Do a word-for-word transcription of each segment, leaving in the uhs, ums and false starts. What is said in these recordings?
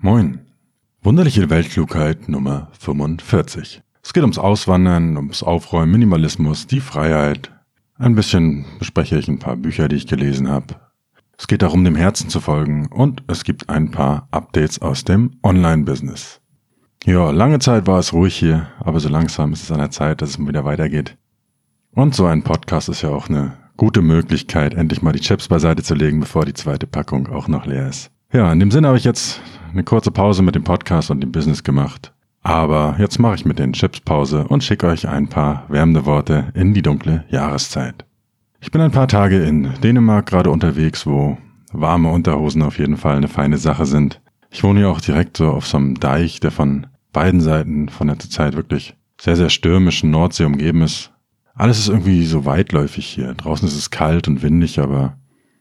Moin. Wunderliche Weltklugheit Nummer fünfundvierzig. Es geht ums Auswandern, ums Aufräumen, Minimalismus, die Freiheit. Ein bisschen bespreche ich ein paar Bücher, die ich gelesen habe. Es geht darum, dem Herzen zu folgen und es gibt ein paar Updates aus dem Online-Business. Ja, lange Zeit war es ruhig hier, aber so langsam ist es an der Zeit, dass es mal wieder weitergeht. Und so ein Podcast ist ja auch eine gute Möglichkeit, endlich mal die Chips beiseite zu legen, bevor die zweite Packung auch noch leer ist. Ja, in dem Sinne habe ich jetzt eine kurze Pause mit dem Podcast und dem Business gemacht. Aber jetzt mache ich mit den Chips Pause und schicke euch ein paar wärmende Worte in die dunkle Jahreszeit. Ich bin ein paar Tage in Dänemark gerade unterwegs, wo warme Unterhosen auf jeden Fall eine feine Sache sind. Ich wohne hier auch direkt so auf so einem Deich, der von beiden Seiten von der Zeit wirklich sehr, sehr stürmischen Nordsee umgeben ist. Alles ist irgendwie so weitläufig hier. Draußen ist es kalt und windig, aber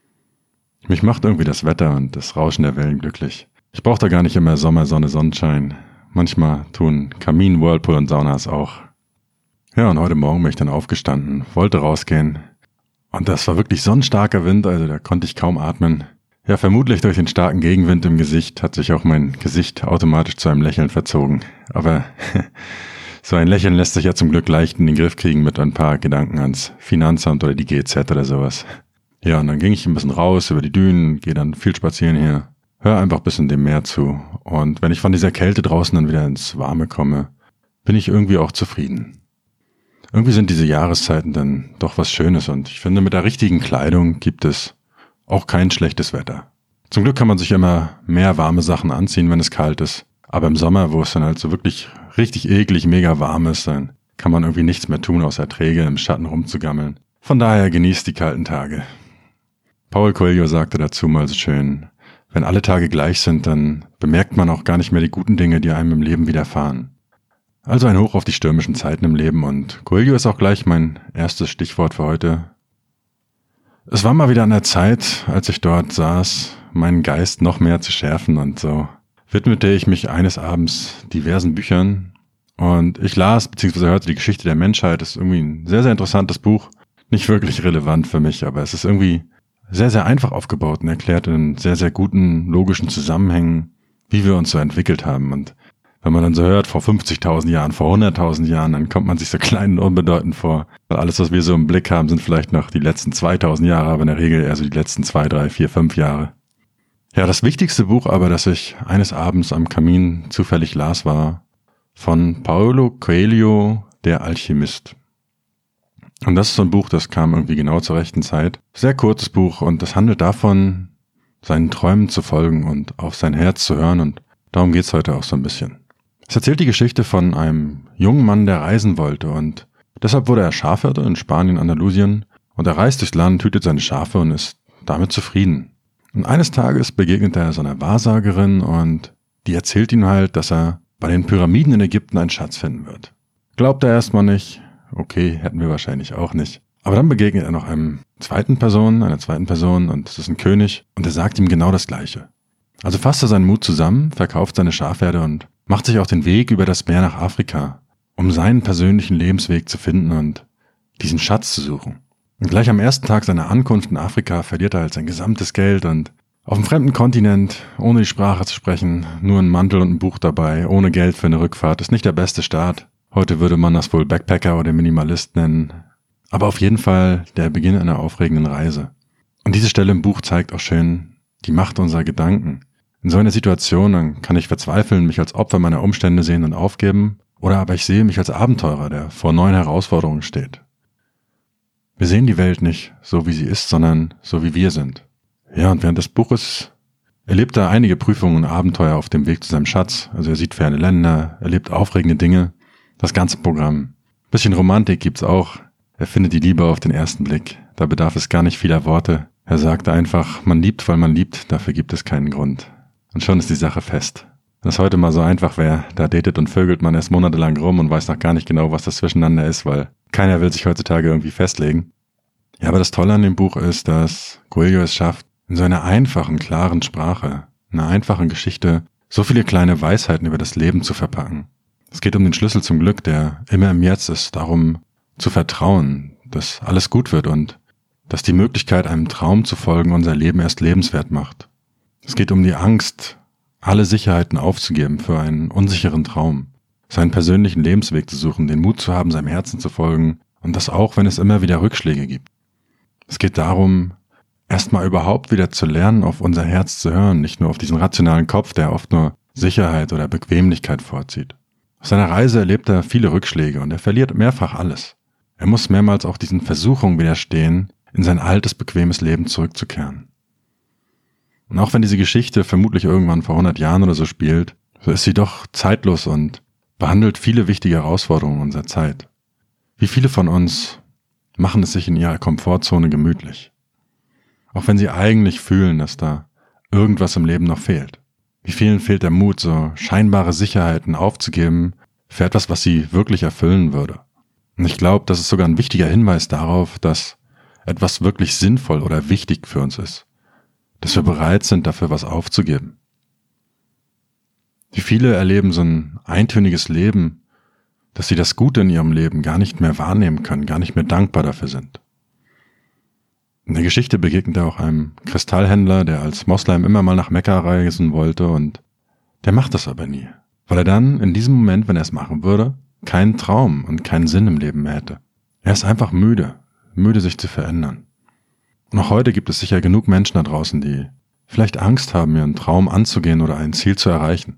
mich macht irgendwie das Wetter und das Rauschen der Wellen glücklich. Ich brauche da gar nicht immer Sommer, Sonne, Sonnenschein. Manchmal tun Kamin, Whirlpool und Saunas auch. Ja, und heute Morgen bin ich dann aufgestanden, wollte rausgehen. Und das war wirklich so ein starker Wind, also da konnte ich kaum atmen. Ja, vermutlich durch den starken Gegenwind im Gesicht hat sich auch mein Gesicht automatisch zu einem Lächeln verzogen. Aber so ein Lächeln lässt sich ja zum Glück leicht in den Griff kriegen mit ein paar Gedanken ans Finanzamt oder die G Z oder sowas. Ja, und dann ging ich ein bisschen raus über die Dünen, gehe dann viel spazieren hier, höre einfach ein bisschen dem Meer zu. Und wenn ich von dieser Kälte draußen dann wieder ins Warme komme, bin ich irgendwie auch zufrieden. Irgendwie sind diese Jahreszeiten dann doch was Schönes und ich finde, mit der richtigen Kleidung gibt es auch kein schlechtes Wetter. Zum Glück kann man sich immer mehr warme Sachen anziehen, wenn es kalt ist. Aber im Sommer, wo es dann halt so wirklich richtig eklig, mega warm ist, dann kann man irgendwie nichts mehr tun, außer träge im Schatten rumzugammeln. Von daher genießt die kalten Tage. Paulo Coelho sagte dazu mal so schön, wenn alle Tage gleich sind, dann bemerkt man auch gar nicht mehr die guten Dinge, die einem im Leben widerfahren. Also ein Hoch auf die stürmischen Zeiten im Leben und Coelho ist auch gleich mein erstes Stichwort für heute. Es war mal wieder an der Zeit, als ich dort saß, meinen Geist noch mehr zu schärfen und so widmete ich mich eines Abends diversen Büchern und ich las bzw. hörte die Geschichte der Menschheit. Das ist irgendwie ein sehr, sehr interessantes Buch. Nicht wirklich relevant für mich, aber es ist irgendwie sehr, sehr einfach aufgebaut und erklärt in sehr, sehr guten, logischen Zusammenhängen, wie wir uns so entwickelt haben. Und wenn man dann so hört, vor fünfzigtausend Jahren, vor hunderttausend Jahren, dann kommt man sich so klein und unbedeutend vor. Weil alles, was wir so im Blick haben, sind vielleicht noch die letzten zweitausend Jahre, aber in der Regel eher so die letzten zwei, drei, vier, fünf Jahre. Ja, das wichtigste Buch aber, das ich eines Abends am Kamin zufällig las, war von Paulo Coelho, der Alchemist. Und das ist so ein Buch, das kam irgendwie genau zur rechten Zeit. Sehr kurzes Buch und das handelt davon, seinen Träumen zu folgen und auf sein Herz zu hören und darum geht's heute auch so ein bisschen. Es erzählt die Geschichte von einem jungen Mann, der reisen wollte und deshalb wurde er Schafhirte in Spanien, Andalusien und er reist durchs Land, hütet seine Schafe und ist damit zufrieden. Und eines Tages begegnet er so einer Wahrsagerin und die erzählt ihm halt, dass er bei den Pyramiden in Ägypten einen Schatz finden wird. Glaubt er erstmal nicht. Okay, hätten wir wahrscheinlich auch nicht. Aber dann begegnet er noch einem zweiten Person, einer zweiten Person und das ist ein König und der sagt ihm genau das Gleiche. Also fasst er seinen Mut zusammen, verkauft seine Schafherde und macht sich auf den Weg über das Meer nach Afrika, um seinen persönlichen Lebensweg zu finden und diesen Schatz zu suchen. Und gleich am ersten Tag seiner Ankunft in Afrika verliert er halt sein gesamtes Geld und auf einem fremden Kontinent, ohne die Sprache zu sprechen, nur ein Mantel und ein Buch dabei, ohne Geld für eine Rückfahrt, ist nicht der beste Start. Heute würde man das wohl Backpacker oder Minimalist nennen. Aber auf jeden Fall der Beginn einer aufregenden Reise. Und diese Stelle im Buch zeigt auch schön die Macht unserer Gedanken. In so einer Situation, dann kann ich verzweifeln, mich als Opfer meiner Umstände sehen und aufgeben. Oder aber ich sehe mich als Abenteurer, der vor neuen Herausforderungen steht. Wir sehen die Welt nicht so, wie sie ist, sondern so, wie wir sind. Ja, und während des Buches erlebt er einige Prüfungen und Abenteuer auf dem Weg zu seinem Schatz. Also er sieht ferne Länder, erlebt aufregende Dinge. Das ganze Programm. Bisschen Romantik gibt's auch. Er findet die Liebe auf den ersten Blick. Da bedarf es gar nicht vieler Worte. Er sagt einfach, man liebt, weil man liebt, dafür gibt es keinen Grund. Und schon ist die Sache fest. Wenn es heute mal so einfach wäre, da datet und vögelt man erst monatelang rum und weiß noch gar nicht genau, was das zwischeneinander ist, weil keiner will sich heutzutage irgendwie festlegen. Ja, aber das Tolle an dem Buch ist, dass Coelho es schafft, in so einer einfachen, klaren Sprache, einer einfachen Geschichte, so viele kleine Weisheiten über das Leben zu verpacken. Es geht um den Schlüssel zum Glück, der immer im Jetzt ist, darum zu vertrauen, dass alles gut wird und dass die Möglichkeit, einem Traum zu folgen, unser Leben erst lebenswert macht. Es geht um die Angst, alle Sicherheiten aufzugeben für einen unsicheren Traum, seinen persönlichen Lebensweg zu suchen, den Mut zu haben, seinem Herzen zu folgen und das auch, wenn es immer wieder Rückschläge gibt. Es geht darum, erstmal überhaupt wieder zu lernen, auf unser Herz zu hören, nicht nur auf diesen rationalen Kopf, der oft nur Sicherheit oder Bequemlichkeit vorzieht. Auf seiner Reise erlebt er viele Rückschläge und er verliert mehrfach alles. Er muss mehrmals auch diesen Versuchungen widerstehen, in sein altes, bequemes Leben zurückzukehren. Und auch wenn diese Geschichte vermutlich irgendwann vor hundert Jahren oder so spielt, so ist sie doch zeitlos und behandelt viele wichtige Herausforderungen unserer Zeit. Wie viele von uns machen es sich in ihrer Komfortzone gemütlich? Auch wenn sie eigentlich fühlen, dass da irgendwas im Leben noch fehlt. Wie vielen fehlt der Mut, so scheinbare Sicherheiten aufzugeben für etwas, was sie wirklich erfüllen würde? Und ich glaube, das ist sogar ein wichtiger Hinweis darauf, dass etwas wirklich sinnvoll oder wichtig für uns ist. Dass wir bereit sind, dafür was aufzugeben. Wie viele erleben so ein eintöniges Leben, dass sie das Gute in ihrem Leben gar nicht mehr wahrnehmen können, gar nicht mehr dankbar dafür sind. In der Geschichte begegnet er auch einem Kristallhändler, der als Moslem immer mal nach Mekka reisen wollte und der macht das aber nie, weil er dann in diesem Moment, wenn er es machen würde, keinen Traum und keinen Sinn im Leben mehr hätte. Er ist einfach müde, müde sich zu verändern. Und auch heute gibt es sicher genug Menschen da draußen, die vielleicht Angst haben, ihren Traum anzugehen oder ein Ziel zu erreichen,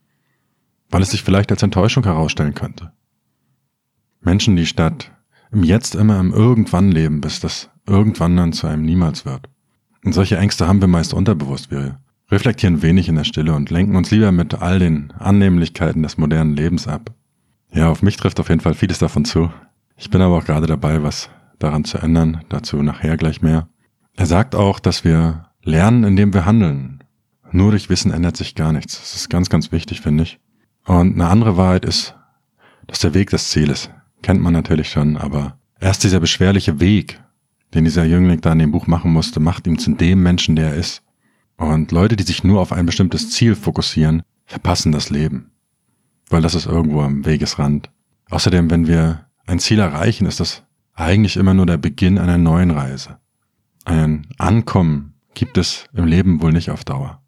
weil es sich vielleicht als Enttäuschung herausstellen könnte. Menschen, die statt im Jetzt immer im Irgendwann leben, bis das Irgendwann dann zu einem Niemals wird. Und solche Ängste haben wir meist unterbewusst. Wir reflektieren wenig in der Stille und lenken uns lieber mit all den Annehmlichkeiten des modernen Lebens ab. Ja, auf mich trifft auf jeden Fall vieles davon zu. Ich bin aber auch gerade dabei, was daran zu ändern. Dazu nachher gleich mehr. Er sagt auch, dass wir lernen, indem wir handeln. Nur durch Wissen ändert sich gar nichts. Das ist ganz, ganz wichtig, finde ich. Und eine andere Wahrheit ist, dass der Weg das Ziel ist. Kennt man natürlich schon, aber erst dieser beschwerliche Weg, den dieser Jüngling da in dem Buch machen musste, macht ihn zu dem Menschen, der er ist. Und Leute, die sich nur auf ein bestimmtes Ziel fokussieren, verpassen das Leben. Weil das ist irgendwo am Wegesrand. Außerdem, wenn wir ein Ziel erreichen, ist das eigentlich immer nur der Beginn einer neuen Reise. Ein Ankommen gibt es im Leben wohl nicht auf Dauer.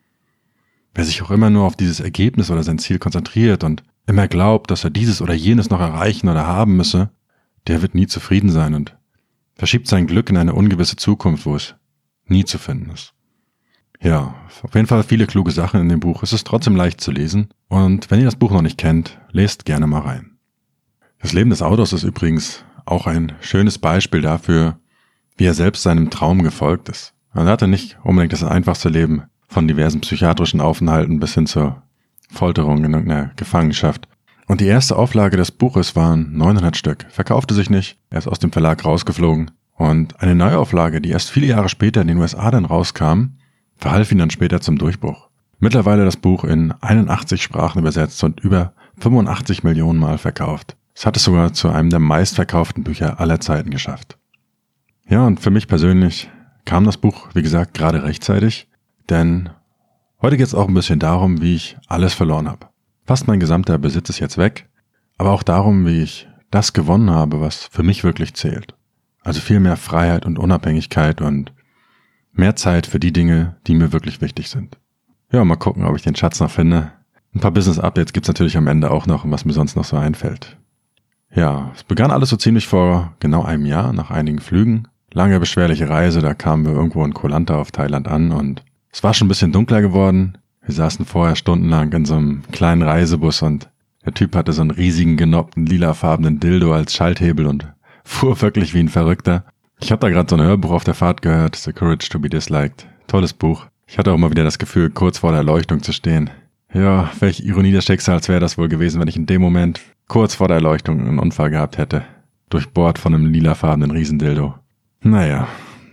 Wer sich auch immer nur auf dieses Ergebnis oder sein Ziel konzentriert und immer glaubt, dass er dieses oder jenes noch erreichen oder haben müsse, der wird nie zufrieden sein und verschiebt sein Glück in eine ungewisse Zukunft, wo es nie zu finden ist. Ja, auf jeden Fall viele kluge Sachen in dem Buch. Es ist trotzdem leicht zu lesen und wenn ihr das Buch noch nicht kennt, lest gerne mal rein. Das Leben des Autors ist übrigens auch ein schönes Beispiel dafür, wie er selbst seinem Traum gefolgt ist. Er hatte nicht unbedingt das einfachste Leben, von diversen psychiatrischen Aufenthalten bis hin zur Folterung in irgendeiner Gefangenschaft. Und die erste Auflage des Buches waren neunhundert Stück, verkaufte sich nicht, er ist aus dem Verlag rausgeflogen. Und eine Neuauflage, die erst viele Jahre später in den U S A dann rauskam, verhalf ihn dann später zum Durchbruch. Mittlerweile das Buch in einundachtzig Sprachen übersetzt und über fünfundachtzig Millionen Mal verkauft. Es hat es sogar zu einem der meistverkauften Bücher aller Zeiten geschafft. Ja, und für mich persönlich kam das Buch, wie gesagt, gerade rechtzeitig, denn heute geht es auch ein bisschen darum, wie ich alles verloren habe. Fast mein gesamter Besitz ist jetzt weg, aber auch darum, wie ich das gewonnen habe, was für mich wirklich zählt. Also viel mehr Freiheit und Unabhängigkeit und mehr Zeit für die Dinge, die mir wirklich wichtig sind. Ja, mal gucken, ob ich den Schatz noch finde. Ein paar Business-Updates gibt's natürlich am Ende auch noch, was mir sonst noch so einfällt. Ja, es begann alles so ziemlich vor genau einem Jahr, nach einigen Flügen. Lange beschwerliche Reise, da kamen wir irgendwo in Koh Lanta auf Thailand an und es war schon ein bisschen dunkler geworden. Wir saßen vorher stundenlang in so einem kleinen Reisebus und der Typ hatte so einen riesigen, genoppten, lilafarbenen Dildo als Schalthebel und fuhr wirklich wie ein Verrückter. Ich habe da gerade so ein Hörbuch auf der Fahrt gehört, The Courage to be Disliked. Tolles Buch. Ich hatte auch mal wieder das Gefühl, kurz vor der Erleuchtung zu stehen. Ja, welche Ironie des Schicksals wäre das wohl gewesen, wenn ich in dem Moment kurz vor der Erleuchtung einen Unfall gehabt hätte. Durchbohrt von einem lilafarbenen Riesendildo. Naja.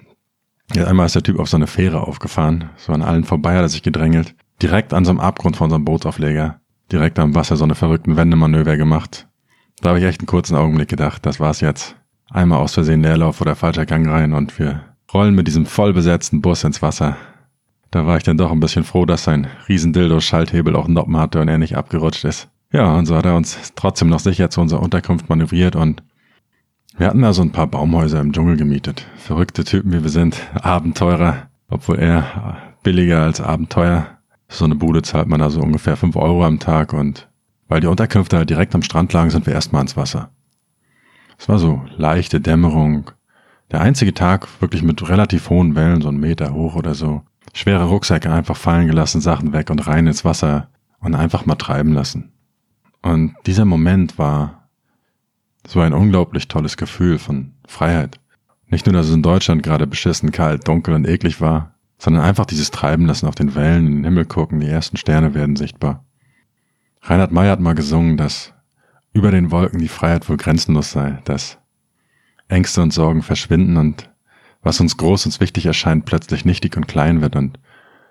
Ja, einmal ist der Typ auf so eine Fähre aufgefahren. So an allen vorbei hat er sich gedrängelt. Direkt an so einem Abgrund von so einem Bootsaufleger. Direkt am Wasser so eine verrückten Wendemanöver gemacht. Da habe ich echt einen kurzen Augenblick gedacht, das war's jetzt. Einmal aus Versehen Leerlauf oder falscher Gang rein und wir rollen mit diesem vollbesetzten Bus ins Wasser. Da war ich dann doch ein bisschen froh, dass sein Riesendildo-Schalthebel auch Noppen hatte und er nicht abgerutscht ist. Ja, und so hat er uns trotzdem noch sicher zu unserer Unterkunft manövriert und wir hatten da so ein paar Baumhäuser im Dschungel gemietet. Verrückte Typen wie wir sind, Abenteurer, obwohl eher billiger als Abenteuer. So eine Bude zahlt man da so ungefähr fünf Euro am Tag und weil die Unterkünfte halt direkt am Strand lagen, sind wir erstmal ins Wasser. Es war so leichte Dämmerung. Der einzige Tag wirklich mit relativ hohen Wellen, so einen Meter hoch oder so. Schwere Rucksäcke einfach fallen gelassen, Sachen weg und rein ins Wasser und einfach mal treiben lassen. Und dieser Moment war so ein unglaublich tolles Gefühl von Freiheit. Nicht nur, dass es in Deutschland gerade beschissen, kalt, dunkel und eklig war, sondern einfach dieses Treiben lassen, auf den Wellen, in den Himmel gucken, die ersten Sterne werden sichtbar. Reinhard Mey hat mal gesungen, dass über den Wolken die Freiheit wohl grenzenlos sei, dass Ängste und Sorgen verschwinden und was uns groß und wichtig erscheint, plötzlich nichtig und klein wird. Und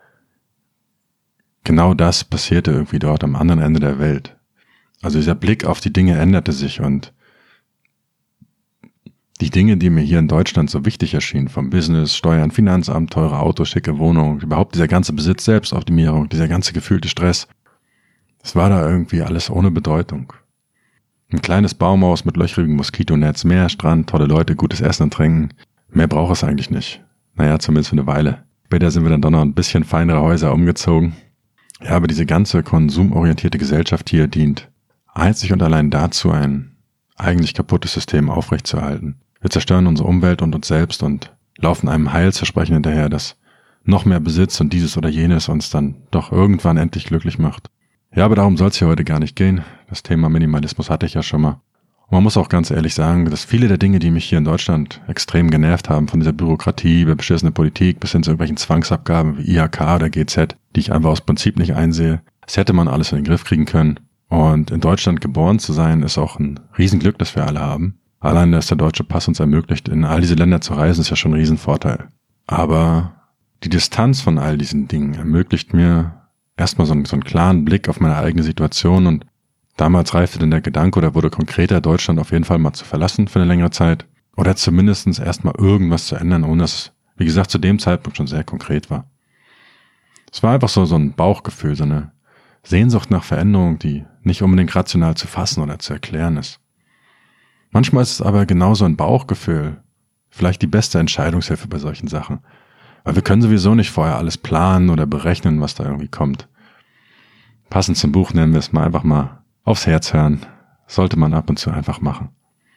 genau das passierte irgendwie dort am anderen Ende der Welt. Also dieser Blick auf die Dinge änderte sich und die Dinge, die mir hier in Deutschland so wichtig erschienen, vom Business, Steuern, Finanzamt, teure Autos, schicke Wohnung, überhaupt dieser ganze Besitz, Selbstoptimierung, dieser ganze gefühlte Stress, das war da irgendwie alles ohne Bedeutung. Ein kleines Baumhaus mit löcherigem Moskitonetz, Meer, Strand, tolle Leute, gutes Essen und Trinken. Mehr braucht es eigentlich nicht. Naja, zumindest für eine Weile. Später sind wir dann doch noch ein bisschen feinere Häuser umgezogen. Ja, aber diese ganze konsumorientierte Gesellschaft hier dient einzig und allein dazu, ein eigentlich kaputtes System aufrechtzuerhalten. Wir zerstören unsere Umwelt und uns selbst und laufen einem Heilsversprechen hinterher, das noch mehr Besitz und dieses oder jenes uns dann doch irgendwann endlich glücklich macht. Ja, aber darum soll es hier heute gar nicht gehen. Das Thema Minimalismus hatte ich ja schon mal. Und man muss auch ganz ehrlich sagen, dass viele der Dinge, die mich hier in Deutschland extrem genervt haben, von dieser Bürokratie über beschissene Politik bis hin zu irgendwelchen Zwangsabgaben wie I H K oder G Z, die ich einfach aus Prinzip nicht einsehe, das hätte man alles in den Griff kriegen können. Und in Deutschland geboren zu sein, ist auch ein Riesenglück, das wir alle haben. Allein, dass der deutsche Pass uns ermöglicht, in all diese Länder zu reisen, ist ja schon ein Riesenvorteil. Aber die Distanz von all diesen Dingen ermöglicht mir erstmal so einen, so einen klaren Blick auf meine eigene Situation und damals reifte dann der Gedanke oder wurde konkreter, Deutschland auf jeden Fall mal zu verlassen für eine längere Zeit oder zumindest erstmal irgendwas zu ändern, ohne dass es, wie gesagt, zu dem Zeitpunkt schon sehr konkret war. Es war einfach so, so ein Bauchgefühl, so eine Sehnsucht nach Veränderung, die nicht unbedingt rational zu fassen oder zu erklären ist. Manchmal ist es aber genauso ein Bauchgefühl, vielleicht die beste Entscheidungshilfe bei solchen Sachen. Weil wir können sowieso nicht vorher alles planen oder berechnen, was da irgendwie kommt. Passend zum Buch nennen wir es mal einfach mal aufs Herz hören. Sollte man ab und zu einfach machen.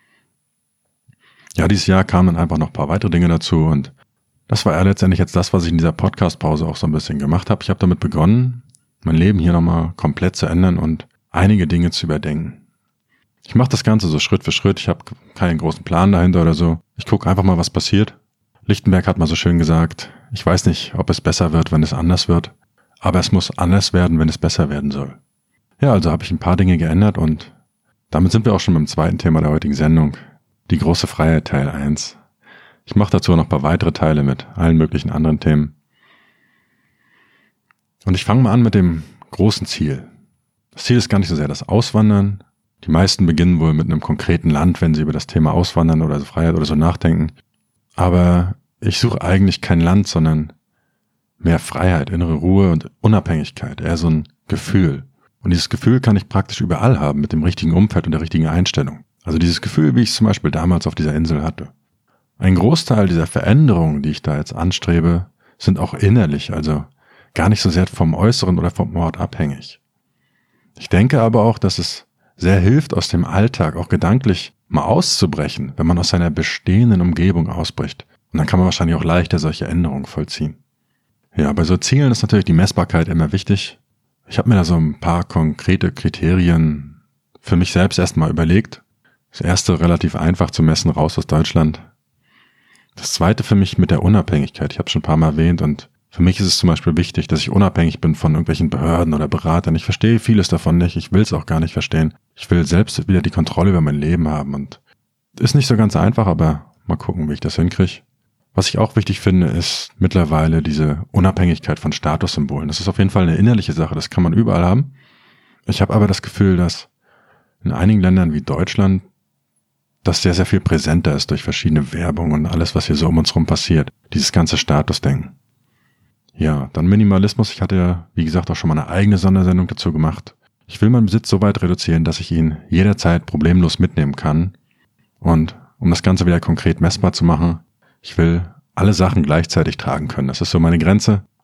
Ja, dieses Jahr kamen dann einfach noch ein paar weitere Dinge dazu und das war ja letztendlich jetzt das, was ich in dieser Podcast-Pause auch so ein bisschen gemacht habe. Ich habe damit begonnen, mein Leben hier nochmal komplett zu ändern und einige Dinge zu überdenken. Ich mache das Ganze so Schritt für Schritt. Ich habe keinen großen Plan dahinter oder so. Ich gucke einfach mal, was passiert. Lichtenberg hat mal so schön gesagt, ich weiß nicht, ob es besser wird, wenn es anders wird, aber es muss anders werden, wenn es besser werden soll. Ja, also habe ich ein paar Dinge geändert und damit sind wir auch schon beim zweiten Thema der heutigen Sendung, die große Freiheit Teil eins. Ich mache dazu noch ein paar weitere Teile mit allen möglichen anderen Themen. Und ich fange mal an mit dem großen Ziel. Das Ziel ist gar nicht so sehr das Auswandern. Die meisten beginnen wohl mit einem konkreten Land, wenn sie über das Thema Auswandern oder Freiheit oder so nachdenken. Aber ich suche eigentlich kein Land, sondern mehr Freiheit, innere Ruhe und Unabhängigkeit, eher so ein Gefühl. Und dieses Gefühl kann ich praktisch überall haben, mit dem richtigen Umfeld und der richtigen Einstellung. Also dieses Gefühl, wie ich es zum Beispiel damals auf dieser Insel hatte. Ein Großteil dieser Veränderungen, die ich da jetzt anstrebe, sind auch innerlich, also gar nicht so sehr vom Äußeren oder vom Ort abhängig. Ich denke aber auch, dass es sehr hilft, aus dem Alltag auch gedanklich mal auszubrechen, wenn man aus seiner bestehenden Umgebung ausbricht. Und dann kann man wahrscheinlich auch leichter solche Änderungen vollziehen. Ja, bei so Zielen ist natürlich die Messbarkeit immer wichtig. Ich habe mir da so ein paar konkrete Kriterien für mich selbst erstmal überlegt. Das erste relativ einfach zu messen, raus aus Deutschland. Das zweite für mich mit der Unabhängigkeit. Ich habe es schon ein paar Mal erwähnt und für mich ist es zum Beispiel wichtig, dass ich unabhängig bin von irgendwelchen Behörden oder Beratern. Ich verstehe vieles davon nicht, ich will es auch gar nicht verstehen. Ich will selbst wieder die Kontrolle über mein Leben haben und ist nicht so ganz einfach, aber mal gucken, wie ich das hinkriege. Was ich auch wichtig finde, ist mittlerweile diese Unabhängigkeit von Statussymbolen. Das ist auf jeden Fall eine innerliche Sache, das kann man überall haben. Ich habe aber das Gefühl, dass in einigen Ländern wie Deutschland das sehr, sehr viel präsenter ist durch verschiedene Werbung und alles, was hier so um uns rum passiert. Dieses ganze Statusdenken. Ja, dann Minimalismus. Ich hatte ja, wie gesagt, auch schon mal eine eigene Sondersendung dazu gemacht. Ich will meinen Besitz so weit reduzieren, dass ich ihn jederzeit problemlos mitnehmen kann. Und um das Ganze wieder konkret messbar zu machen, ich will alle Sachen gleichzeitig tragen können. Das ist so meine Grenze.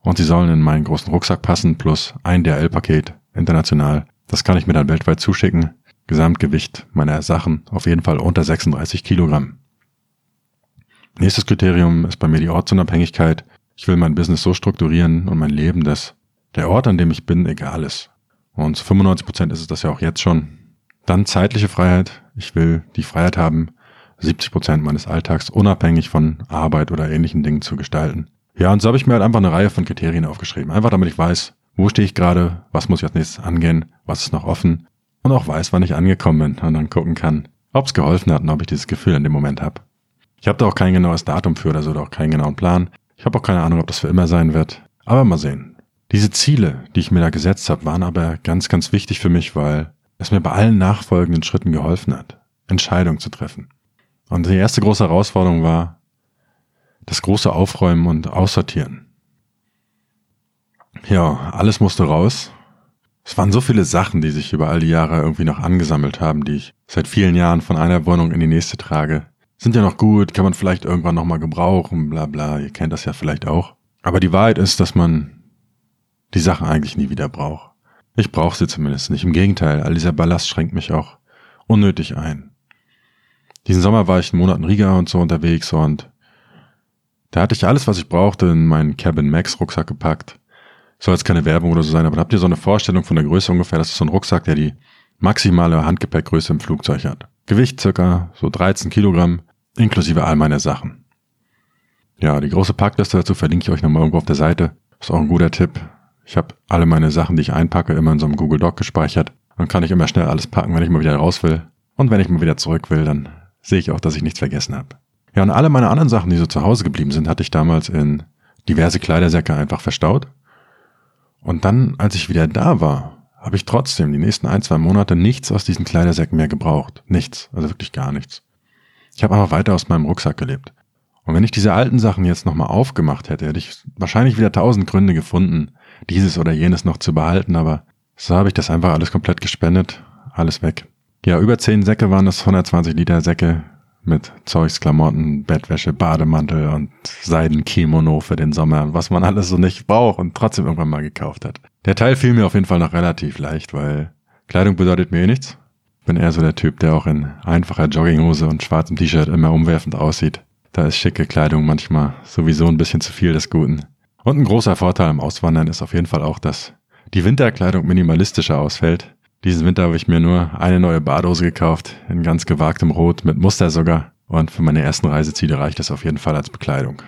und sie sollen in meinen großen Rucksack passen, plus ein D H L-Paket international. Das kann ich mir dann weltweit zuschicken. Gesamtgewicht meiner Sachen auf jeden Fall unter sechsunddreißig Kilogramm. Nächstes Kriterium ist bei mir die Ortsunabhängigkeit. Ich will mein Business so strukturieren und mein Leben, dass der Ort, an dem ich bin, egal ist. Und zu fünfundneunzig Prozent ist es das ja auch jetzt schon. Dann zeitliche Freiheit. Ich will die Freiheit haben, siebzig Prozent meines Alltags unabhängig von Arbeit oder ähnlichen Dingen zu gestalten. Ja, und so habe ich mir halt einfach eine Reihe von Kriterien aufgeschrieben. Einfach damit ich weiß, wo stehe ich gerade, was muss ich als nächstes angehen, was ist noch offen und auch weiß, wann ich angekommen bin und dann gucken kann, ob es geholfen hat und ob ich dieses Gefühl in dem Moment habe. Ich habe da auch kein genaues Datum für oder so, oder auch keinen genauen Plan. Ich habe auch keine Ahnung, ob das für immer sein wird. Aber mal sehen. Diese Ziele, die ich mir da gesetzt habe, waren aber ganz, ganz wichtig für mich, weil es mir bei allen nachfolgenden Schritten geholfen hat, Entscheidungen zu treffen. Und die erste große Herausforderung war das große Aufräumen und Aussortieren. Ja, alles musste raus. Es waren so viele Sachen, die sich über all die Jahre irgendwie noch angesammelt haben, die ich seit vielen Jahren von einer Wohnung in die nächste trage. Sind ja noch gut, kann man vielleicht irgendwann nochmal gebrauchen, bla bla, ihr kennt das ja vielleicht auch. Aber die Wahrheit ist, dass man die Sachen eigentlich nie wieder braucht. Ich brauche sie zumindest nicht. Im Gegenteil, all dieser Ballast schränkt mich auch unnötig ein. Diesen Sommer war ich einen Monat in Riga und so unterwegs und da hatte ich alles, was ich brauchte, in meinen Cabin Max Rucksack gepackt. Soll jetzt keine Werbung oder so sein, aber habt ihr so eine Vorstellung von der Größe ungefähr? Das ist so ein Rucksack, der die maximale Handgepäckgröße im Flugzeug hat. Gewicht circa so dreizehn Kilogramm, inklusive all meiner Sachen. Ja, die große Packliste dazu verlinke ich euch nochmal irgendwo auf der Seite. Ist auch ein guter Tipp. Ich habe alle meine Sachen, die ich einpacke, immer in so einem Google Doc gespeichert. Dann kann ich immer schnell alles packen, wenn ich mal wieder raus will. Und wenn ich mal wieder zurück will, dann sehe ich auch, dass ich nichts vergessen habe. Ja, und alle meine anderen Sachen, die so zu Hause geblieben sind, hatte ich damals in diverse Kleidersäcke einfach verstaut. Und dann, als ich wieder da war, habe ich trotzdem die nächsten ein, zwei Monate nichts aus diesen Kleidersäcken mehr gebraucht. Nichts, also wirklich gar nichts. Ich habe einfach weiter aus meinem Rucksack gelebt. Und wenn ich diese alten Sachen jetzt nochmal aufgemacht hätte, hätte ich wahrscheinlich wieder tausend Gründe gefunden, dieses oder jenes noch zu behalten, aber so habe ich das einfach alles komplett gespendet, alles weg. Ja, über zehn Säcke waren das, hundertzwanzig Liter Säcke mit Zeugs, Klamotten, Bettwäsche, Bademantel und Seidenkimono für den Sommer, was man alles so nicht braucht und trotzdem irgendwann mal gekauft hat. Der Teil fiel mir auf jeden Fall noch relativ leicht, weil Kleidung bedeutet mir eh nichts. Ich bin eher so der Typ, der auch in einfacher Jogginghose und schwarzem T-Shirt immer umwerfend aussieht. Da ist schicke Kleidung manchmal sowieso ein bisschen zu viel des Guten. Und ein großer Vorteil am Auswandern ist auf jeden Fall auch, dass die Winterkleidung minimalistischer ausfällt. Diesen Winter habe ich mir nur eine neue Badehose gekauft, in ganz gewagtem Rot, mit Muster sogar. Und für meine ersten Reiseziele reicht das auf jeden Fall als Bekleidung.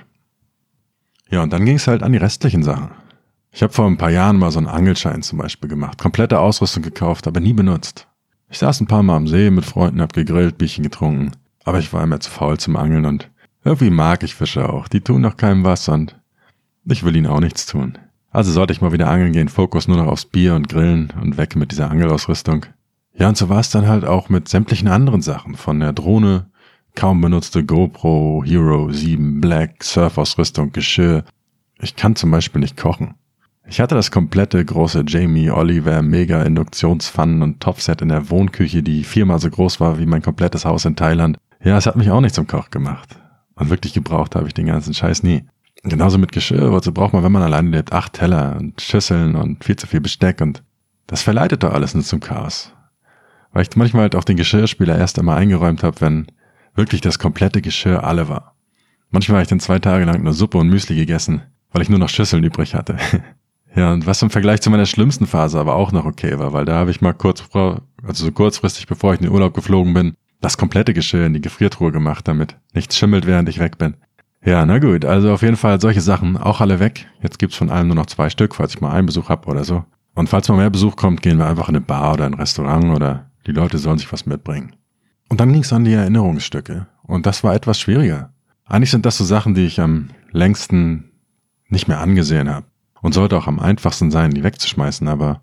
Ja, und dann ging es halt an die restlichen Sachen. Ich habe vor ein paar Jahren mal so einen Angelschein zum Beispiel gemacht. Komplette Ausrüstung gekauft, aber nie benutzt. Ich saß ein paar Mal am See mit Freunden, hab gegrillt, Bierchen getrunken. Aber ich war immer zu faul zum Angeln und irgendwie mag ich Fische auch. Die tun doch keinem was und ich will ihnen auch nichts tun. Also sollte ich mal wieder angeln gehen, Fokus nur noch aufs Bier und Grillen und weg mit dieser Angelausrüstung. Ja, und so war es dann halt auch mit sämtlichen anderen Sachen. Von der Drohne, kaum benutzte GoPro, Hero sieben Black, Surfausrüstung, Geschirr. Ich kann zum Beispiel nicht kochen. Ich hatte das komplette große Jamie Oliver Mega Induktionspfannen- und Topfset in der Wohnküche, die viermal so groß war wie mein komplettes Haus in Thailand. Ja, es hat mich auch nicht zum Koch gemacht. Und wirklich gebraucht habe ich den ganzen Scheiß nie. Genauso mit Geschirr, wozu braucht man, wenn man alleine lebt, acht Teller und Schüsseln und viel zu viel Besteck und das verleitet doch alles nur zum Chaos. Weil ich manchmal halt auch den Geschirrspüler erst einmal eingeräumt habe, wenn wirklich das komplette Geschirr alle war. Manchmal habe ich dann zwei Tage lang nur Suppe und Müsli gegessen, weil ich nur noch Schüsseln übrig hatte. Ja, und was im Vergleich zu meiner schlimmsten Phase aber auch noch okay war, weil da habe ich mal kurz, also so kurzfristig, bevor ich in den Urlaub geflogen bin, das komplette Geschirr in die Gefriertruhe gemacht, damit nichts schimmelt, während ich weg bin. Ja, na gut, also auf jeden Fall solche Sachen auch alle weg. Jetzt gibt's von allem nur noch zwei Stück, falls ich mal einen Besuch hab oder so. Und falls mal mehr Besuch kommt, gehen wir einfach in eine Bar oder ein Restaurant oder die Leute sollen sich was mitbringen. Und dann ging's an die Erinnerungsstücke. Und das war etwas schwieriger. Eigentlich sind das so Sachen, die ich am längsten nicht mehr angesehen habe. Und sollte auch am einfachsten sein, die wegzuschmeißen, aber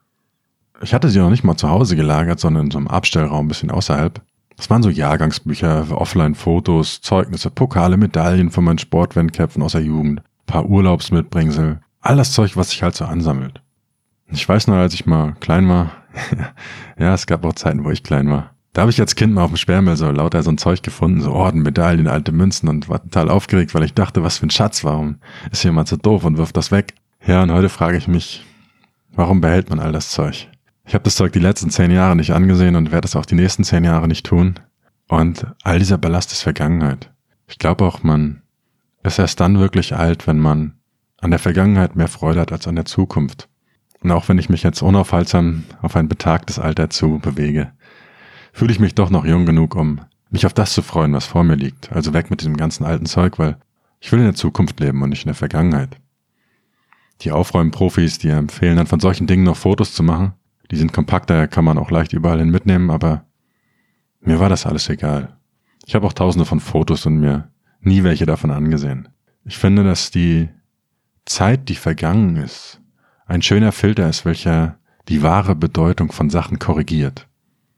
ich hatte sie noch nicht mal zu Hause gelagert, sondern in so einem Abstellraum ein bisschen außerhalb. Das waren so Jahrgangsbücher, Offline-Fotos, Zeugnisse, Pokale, Medaillen von meinen Sportwettkämpfen aus der Jugend, paar Urlaubsmitbringsel, all das Zeug, was sich halt so ansammelt. Ich weiß noch, als ich mal klein war, ja, es gab auch Zeiten, wo ich klein war, da habe ich als Kind mal auf dem Sperrmüll so lauter so ein Zeug gefunden, so Orden, Medaillen, alte Münzen und war total aufgeregt, weil ich dachte, was für ein Schatz, warum ist jemand so doof und wirft das weg? Ja, und heute frage ich mich, warum behält man all das Zeug? Ich habe das Zeug die letzten zehn Jahre nicht angesehen und werde es auch die nächsten zehn Jahre nicht tun. Und all dieser Ballast ist Vergangenheit. Ich glaube auch, man ist erst dann wirklich alt, wenn man an der Vergangenheit mehr Freude hat als an der Zukunft. Und auch wenn ich mich jetzt unaufhaltsam auf ein betagtes Alter zu bewege, fühle ich mich doch noch jung genug, um mich auf das zu freuen, was vor mir liegt. Also weg mit diesem ganzen alten Zeug, weil ich will in der Zukunft leben und nicht in der Vergangenheit. Die Aufräumen-Profis, die empfehlen dann von solchen Dingen noch Fotos zu machen. Die sind kompakter, kann man auch leicht überall hin mitnehmen, aber mir war das alles egal. Ich habe auch tausende von Fotos und mir nie welche davon angesehen. Ich finde, dass die Zeit, die vergangen ist, ein schöner Filter ist, welcher die wahre Bedeutung von Sachen korrigiert.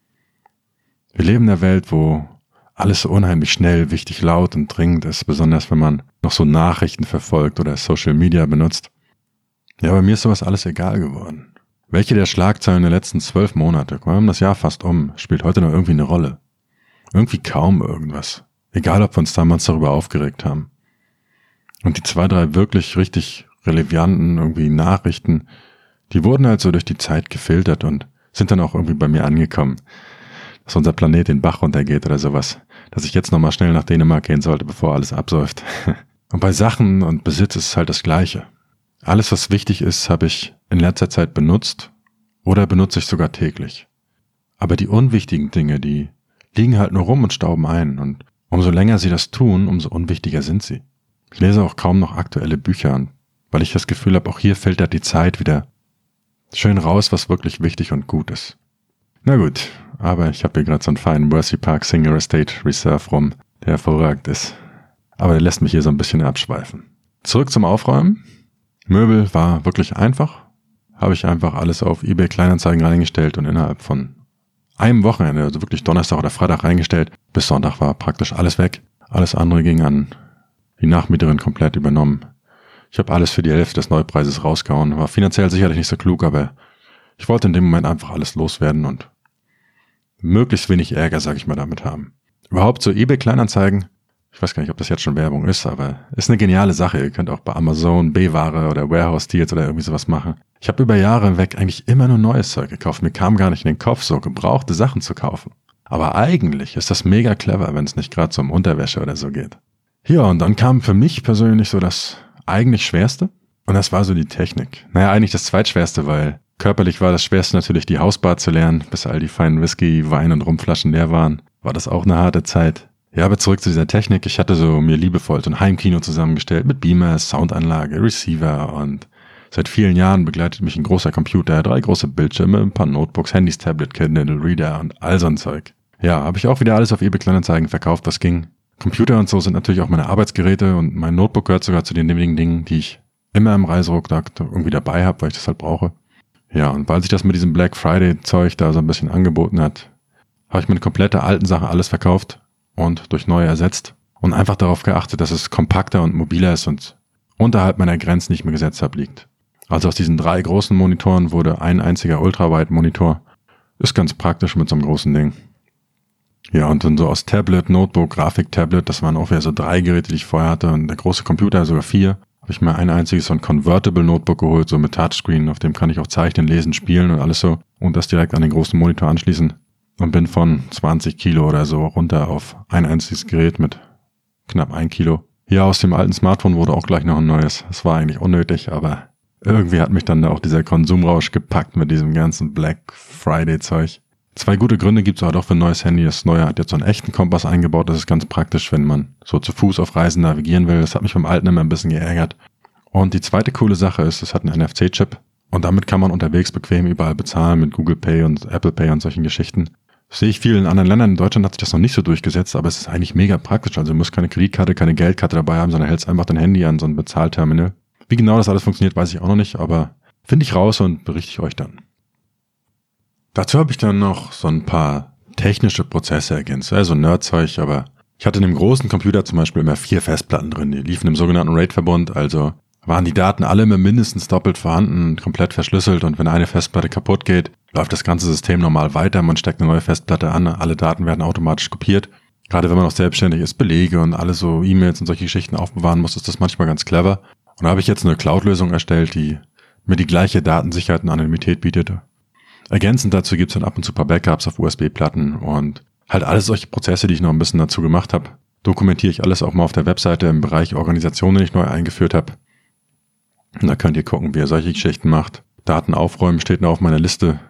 Wir leben in einer Welt, wo alles so unheimlich schnell, wichtig, laut und dringend ist, besonders wenn man noch so Nachrichten verfolgt oder Social Media benutzt. Ja, bei mir ist sowas alles egal geworden. Welche der Schlagzeilen der letzten zwölf Monate, wir haben das Jahr fast um, spielt heute noch irgendwie eine Rolle. Irgendwie kaum irgendwas. Egal, ob wir uns damals darüber aufgeregt haben. Und die zwei, drei wirklich richtig relevanten irgendwie Nachrichten, die wurden halt so durch die Zeit gefiltert und sind dann auch irgendwie bei mir angekommen. Dass unser Planet den Bach runtergeht oder sowas. Dass ich jetzt nochmal schnell nach Dänemark gehen sollte, bevor alles absäuft. Und bei Sachen und Besitz ist es halt das Gleiche. Alles, was wichtig ist, habe ich in letzter Zeit benutzt oder benutze ich sogar täglich. Aber die unwichtigen Dinge, die liegen halt nur rum und stauben ein. Und umso länger sie das tun, umso unwichtiger sind sie. Ich lese auch kaum noch aktuelle Bücher an, weil ich das Gefühl habe, auch hier filtert die Zeit wieder schön raus, was wirklich wichtig und gut ist. Na gut, aber ich habe hier gerade so einen feinen Mercy Park Single Estate Reserve rum, der hervorragend ist. Aber der lässt mich hier so ein bisschen abschweifen. Zurück zum Aufräumen. Möbel war wirklich einfach. Habe ich einfach alles auf eBay Kleinanzeigen reingestellt und innerhalb von einem Wochenende, also wirklich Donnerstag oder Freitag reingestellt, bis Sonntag war praktisch alles weg. Alles andere ging an die Nachmieterin komplett übernommen. Ich habe alles für die Hälfte des Neupreises rausgehauen. War finanziell sicherlich nicht so klug, aber ich wollte in dem Moment einfach alles loswerden und möglichst wenig Ärger, sag ich mal, damit haben. Überhaupt so eBay Kleinanzeigen, ich weiß gar nicht, ob das jetzt schon Werbung ist, aber ist eine geniale Sache. Ihr könnt auch bei Amazon B-Ware oder Warehouse Deals oder irgendwie sowas machen. Ich habe über Jahre hinweg eigentlich immer nur neues Zeug gekauft. Mir kam gar nicht in den Kopf, so gebrauchte Sachen zu kaufen. Aber eigentlich ist das mega clever, wenn es nicht gerade so um Unterwäsche oder so geht. Ja, und dann kam für mich persönlich so das eigentlich Schwerste. Und das war so die Technik. Naja, eigentlich das Zweitschwerste, weil körperlich war das Schwerste natürlich die Hausbar zu lernen, bis all die feinen Whisky, Wein und Rumflaschen leer waren. War das auch eine harte Zeit. Ja, aber zurück zu dieser Technik. Ich hatte so mir liebevoll so ein Heimkino zusammengestellt mit Beamer, Soundanlage, Receiver und seit vielen Jahren begleitet mich ein großer Computer, drei große Bildschirme, ein paar Notebooks, Handys, Tablet, Kindle, Reader und all so ein Zeug. Ja, habe ich auch wieder alles auf eBay Kleinanzeigen verkauft, was ging. Computer und so sind natürlich auch meine Arbeitsgeräte und mein Notebook gehört sogar zu den wenigen Dingen, die ich immer im Reiserucksack irgendwie dabei habe, weil ich das halt brauche. Ja, und weil sich das mit diesem Black Friday Zeug da so ein bisschen angeboten hat, habe ich meine komplette alten Sachen alles verkauft und durch neue ersetzt und einfach darauf geachtet, dass es kompakter und mobiler ist und unterhalb meiner Grenzen, die ich mir gesetzt habe, liegt. Also aus diesen drei großen Monitoren wurde ein einziger Ultrawide-Monitor. Ist ganz praktisch mit so einem großen Ding. Ja, und dann so aus Tablet, Notebook, Grafik-Tablet, das waren auch wieder so drei Geräte, die ich vorher hatte und der große Computer, sogar vier. Habe ich mir ein einziges so ein Convertible Notebook geholt, so mit Touchscreen, auf dem kann ich auch zeichnen, lesen, spielen und alles so und das direkt an den großen Monitor anschließen. Und bin von zwanzig Kilo oder so runter auf ein einziges Gerät mit knapp ein Kilo. Ja, aus dem alten Smartphone wurde auch gleich noch ein neues. Das war eigentlich unnötig, aber irgendwie hat mich dann auch dieser Konsumrausch gepackt mit diesem ganzen Black Friday Zeug. Zwei gute Gründe gibt's auch für ein neues Handy. Das neue hat jetzt so einen echten Kompass eingebaut. Das ist ganz praktisch, wenn man so zu Fuß auf Reisen navigieren will. Das hat mich beim alten immer ein bisschen geärgert. Und die zweite coole Sache ist, es hat einen N F C-Chip. Und damit kann man unterwegs bequem überall bezahlen mit Google Pay und Apple Pay und solchen Geschichten. Das sehe ich viel in anderen Ländern. In Deutschland hat sich das noch nicht so durchgesetzt, aber es ist eigentlich mega praktisch. Also du musst keine Kreditkarte, keine Geldkarte dabei haben, sondern hältst einfach dein Handy an so ein Bezahlterminal. Wie genau das alles funktioniert, weiß ich auch noch nicht, aber finde ich raus und berichte ich euch dann. Dazu habe ich dann noch so ein paar technische Prozesse ergänzt, also Nerdzeug, aber ich hatte in dem großen Computer zum Beispiel immer vier Festplatten drin, die liefen im sogenannten RAID-Verbund, also waren die Daten alle immer mindestens doppelt vorhanden, komplett verschlüsselt und wenn eine Festplatte kaputt geht, läuft das ganze System normal weiter, man steckt eine neue Festplatte an, alle Daten werden automatisch kopiert. Gerade wenn man auch selbstständig ist, Belege und alle so E-Mails und solche Geschichten aufbewahren muss, ist das manchmal ganz clever. Und da habe ich jetzt eine Cloud-Lösung erstellt, die mir die gleiche Datensicherheit und Anonymität bietet. Ergänzend dazu gibt es dann ab und zu ein paar Backups auf U S B-Platten und halt alles solche Prozesse, die ich noch ein bisschen dazu gemacht habe. Dokumentiere ich alles auch mal auf der Webseite im Bereich Organisation, den ich neu eingeführt habe. Und da könnt ihr gucken, wie ihr solche Geschichten macht. Daten aufräumen steht noch auf meiner Liste.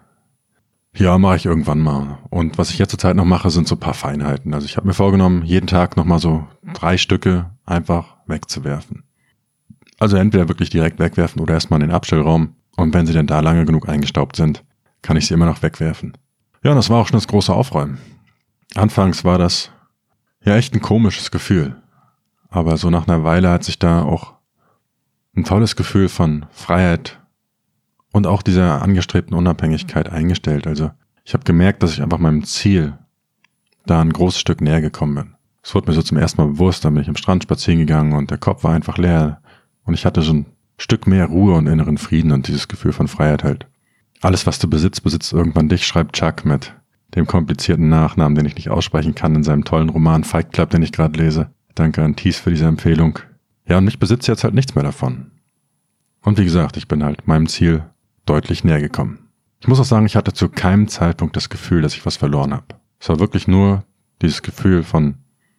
Ja, mache ich irgendwann mal. Und was ich jetzt zur Zeit noch mache, sind so ein paar Feinheiten. Also ich habe mir vorgenommen, jeden Tag nochmal so drei Stücke einfach wegzuwerfen. Also entweder wirklich direkt wegwerfen oder erstmal in den Abstellraum. Und wenn sie denn da lange genug eingestaubt sind, kann ich sie immer noch wegwerfen. Ja, und das war auch schon das große Aufräumen. Anfangs war das ja echt ein komisches Gefühl. Aber so nach einer Weile hat sich da auch ein tolles Gefühl von Freiheit und auch dieser angestrebten Unabhängigkeit eingestellt. Also ich habe gemerkt, dass ich einfach meinem Ziel da ein großes Stück näher gekommen bin. Es wurde mir so zum ersten Mal bewusst, dann bin ich am Strand spazieren gegangen und der Kopf war einfach leer. Und ich hatte so ein Stück mehr Ruhe und inneren Frieden und dieses Gefühl von Freiheit halt. Alles, was du besitzt, besitzt irgendwann dich, schreibt Chuck mit dem komplizierten Nachnamen, den ich nicht aussprechen kann, in seinem tollen Roman Fight Club, den ich gerade lese. Danke an Thies für diese Empfehlung. Ja, und ich besitze jetzt halt nichts mehr davon. Und wie gesagt, ich bin halt meinem Ziel deutlich näher gekommen. Ich muss auch sagen, ich hatte zu keinem Zeitpunkt das Gefühl, dass ich was verloren habe. Es war wirklich nur dieses Gefühl von,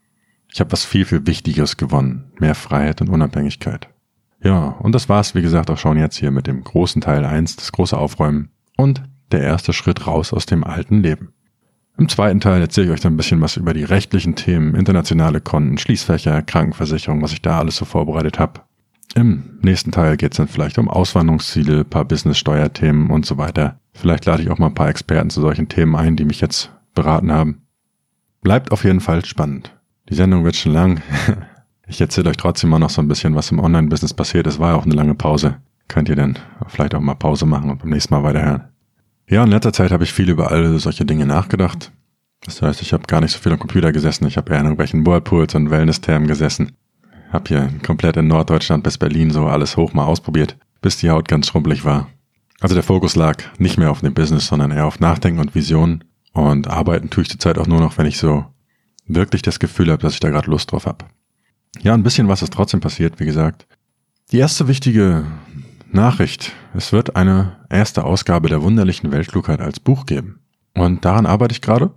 ich habe was viel, viel Wichtigeres gewonnen. Mehr Freiheit und Unabhängigkeit. Ja, und das war's, wie gesagt, auch schon jetzt hier mit dem großen Teil eins, das große Aufräumen und der erste Schritt raus aus dem alten Leben. Im zweiten Teil erzähle ich euch dann ein bisschen was über die rechtlichen Themen, internationale Konten, Schließfächer, Krankenversicherung, was ich da alles so vorbereitet habe. Im nächsten Teil geht es dann vielleicht um Auswanderungsziele, ein paar Business-Steuerthemen und so weiter. Vielleicht lade ich auch mal ein paar Experten zu solchen Themen ein, die mich jetzt beraten haben. Bleibt auf jeden Fall spannend. Die Sendung wird schon lang. Ich erzähle euch trotzdem mal noch so ein bisschen, was im Online-Business passiert. Es war ja auch eine lange Pause. Könnt ihr dann vielleicht auch mal Pause machen und beim nächsten Mal weiterhören. Ja, in letzter Zeit habe ich viel über all solche Dinge nachgedacht. Das heißt, ich habe gar nicht so viel am Computer gesessen. Ich habe eher in irgendwelchen Whirlpools und Wellness-Thermen gesessen. Habe hier komplett in Norddeutschland bis Berlin so alles hoch mal ausprobiert, bis die Haut ganz schrumpelig war. Also der Fokus lag nicht mehr auf dem Business, sondern eher auf Nachdenken und Visionen. Und arbeiten tue ich zur Zeit auch nur noch, wenn ich so wirklich das Gefühl habe, dass ich da gerade Lust drauf habe. Ja, ein bisschen was ist trotzdem passiert, wie gesagt. Die erste wichtige Nachricht: Es wird eine erste Ausgabe der wunderlichen Weltklugheit als Buch geben. Und daran arbeite ich gerade.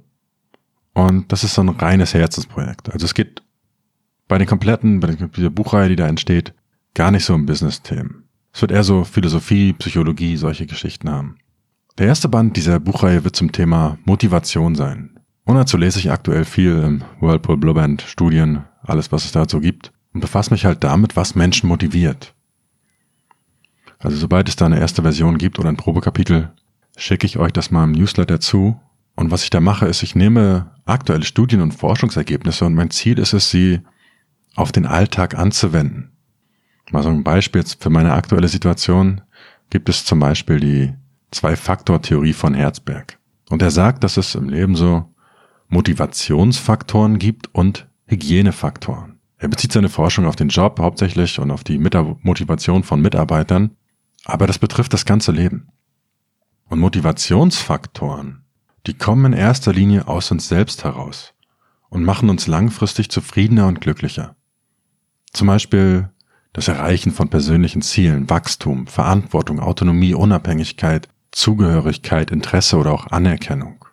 Und das ist so ein reines Herzensprojekt. Also es geht bei den kompletten, bei der Buchreihe, die da entsteht, gar nicht so um Business-Themen. Es wird eher so Philosophie, Psychologie, solche Geschichten haben. Der erste Band dieser Buchreihe wird zum Thema Motivation sein. Und dazu lese ich aktuell viel im Whirlpool Blue Band, Studien, alles was es dazu gibt, und befasse mich halt damit, was Menschen motiviert. Also sobald es da eine erste Version gibt oder ein Probekapitel, schicke ich euch das mal im Newsletter zu. Und was ich da mache, ist, ich nehme aktuelle Studien- und Forschungsergebnisse und mein Ziel ist es, sie auf den Alltag anzuwenden. Mal so ein Beispiel jetzt für meine aktuelle Situation gibt es zum Beispiel die Zwei-Faktor-Theorie von Herzberg. Und er sagt, dass es im Leben so Motivationsfaktoren gibt und Hygienefaktoren. Er bezieht seine Forschung auf den Job hauptsächlich und auf die Motivation von Mitarbeitern, aber das betrifft das ganze Leben. Und Motivationsfaktoren, die kommen in erster Linie aus uns selbst heraus und machen uns langfristig zufriedener und glücklicher. Zum Beispiel das Erreichen von persönlichen Zielen, Wachstum, Verantwortung, Autonomie, Unabhängigkeit, Zugehörigkeit, Interesse oder auch Anerkennung.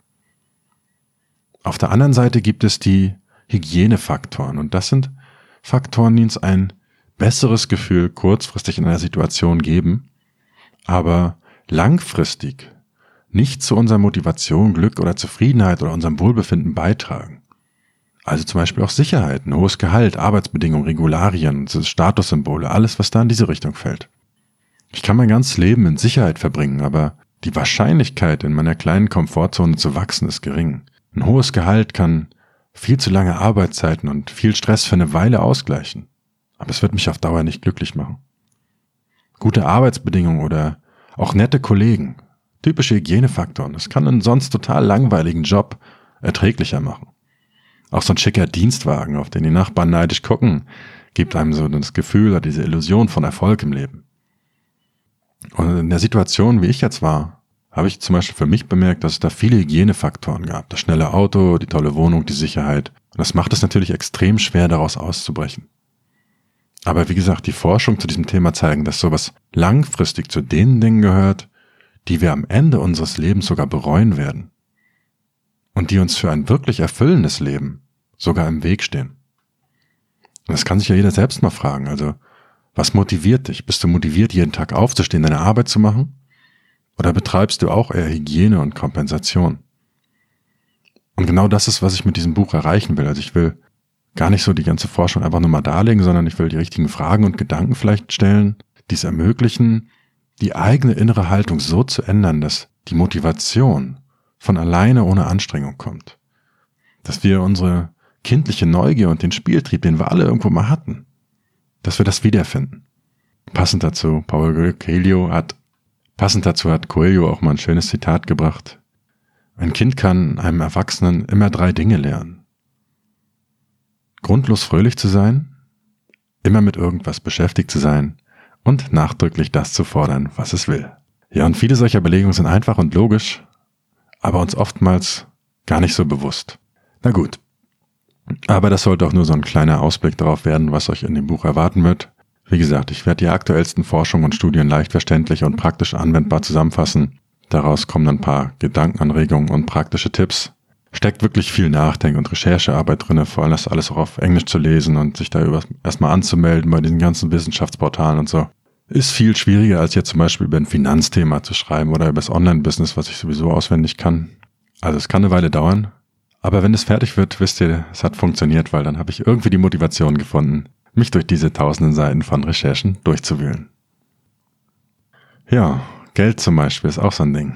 Auf der anderen Seite gibt es die Hygienefaktoren und das sind Faktoren, die uns ein besseres Gefühl kurzfristig in einer Situation geben, aber langfristig nicht zu unserer Motivation, Glück oder Zufriedenheit oder unserem Wohlbefinden beitragen. Also zum Beispiel auch Sicherheit, ein hohes Gehalt, Arbeitsbedingungen, Regularien, Statussymbole, alles, was da in diese Richtung fällt. Ich kann mein ganzes Leben in Sicherheit verbringen, aber die Wahrscheinlichkeit, in meiner kleinen Komfortzone zu wachsen, ist gering. Ein hohes Gehalt kann viel zu lange Arbeitszeiten und viel Stress für eine Weile ausgleichen, aber es wird mich auf Dauer nicht glücklich machen. Gute Arbeitsbedingungen oder auch nette Kollegen, typische Hygienefaktoren, das kann einen sonst total langweiligen Job erträglicher machen. Auch so ein schicker Dienstwagen, auf den die Nachbarn neidisch gucken, gibt einem so das Gefühl oder diese Illusion von Erfolg im Leben. Und in der Situation, wie ich jetzt war, habe ich zum Beispiel für mich bemerkt, dass es da viele Hygienefaktoren gab. Das schnelle Auto, die tolle Wohnung, die Sicherheit. Und das macht es natürlich extrem schwer, daraus auszubrechen. Aber wie gesagt, die Forschung zu diesem Thema zeigen, dass sowas langfristig zu den Dingen gehört, die wir am Ende unseres Lebens sogar bereuen werden. Und die uns für ein wirklich erfüllendes Leben sogar im Weg stehen. Und das kann sich ja jeder selbst mal fragen. Also, was motiviert dich? Bist du motiviert, jeden Tag aufzustehen, deine Arbeit zu machen? Oder betreibst du auch eher Hygiene und Kompensation? Und genau das ist, was ich mit diesem Buch erreichen will. Also ich will gar nicht so die ganze Forschung einfach nur mal darlegen, sondern ich will die richtigen Fragen und Gedanken vielleicht stellen, die es ermöglichen, die eigene innere Haltung so zu ändern, dass die Motivation von alleine ohne Anstrengung kommt. Dass wir unsere kindliche Neugier und den Spieltrieb, den wir alle irgendwo mal hatten, dass wir das wiederfinden. Passend dazu, Paulo Coelho hat, passend dazu hat Coelho auch mal ein schönes Zitat gebracht. Ein Kind kann einem Erwachsenen immer drei Dinge lernen. Grundlos fröhlich zu sein, immer mit irgendwas beschäftigt zu sein und nachdrücklich das zu fordern, was es will. Ja, und viele solcher Belegungen sind einfach und logisch, aber uns oftmals gar nicht so bewusst. Na gut, aber das sollte auch nur so ein kleiner Ausblick darauf werden, was euch in dem Buch erwarten wird. Wie gesagt, ich werde die aktuellsten Forschungen und Studien leicht verständlich und praktisch anwendbar zusammenfassen. Daraus kommen ein paar Gedankenanregungen und praktische Tipps. Steckt wirklich viel Nachdenk- und Recherchearbeit drin, vor allem das alles auch auf Englisch zu lesen und sich da erstmal anzumelden bei diesen ganzen Wissenschaftsportalen und so. Ist viel schwieriger, als jetzt zum Beispiel über ein Finanzthema zu schreiben oder über das Online-Business, was ich sowieso auswendig kann. Also es kann eine Weile dauern, aber wenn es fertig wird, wisst ihr, es hat funktioniert, weil dann habe ich irgendwie die Motivation gefunden, mich durch diese tausenden Seiten von Recherchen durchzuwühlen. Ja, Geld zum Beispiel ist auch so ein Ding.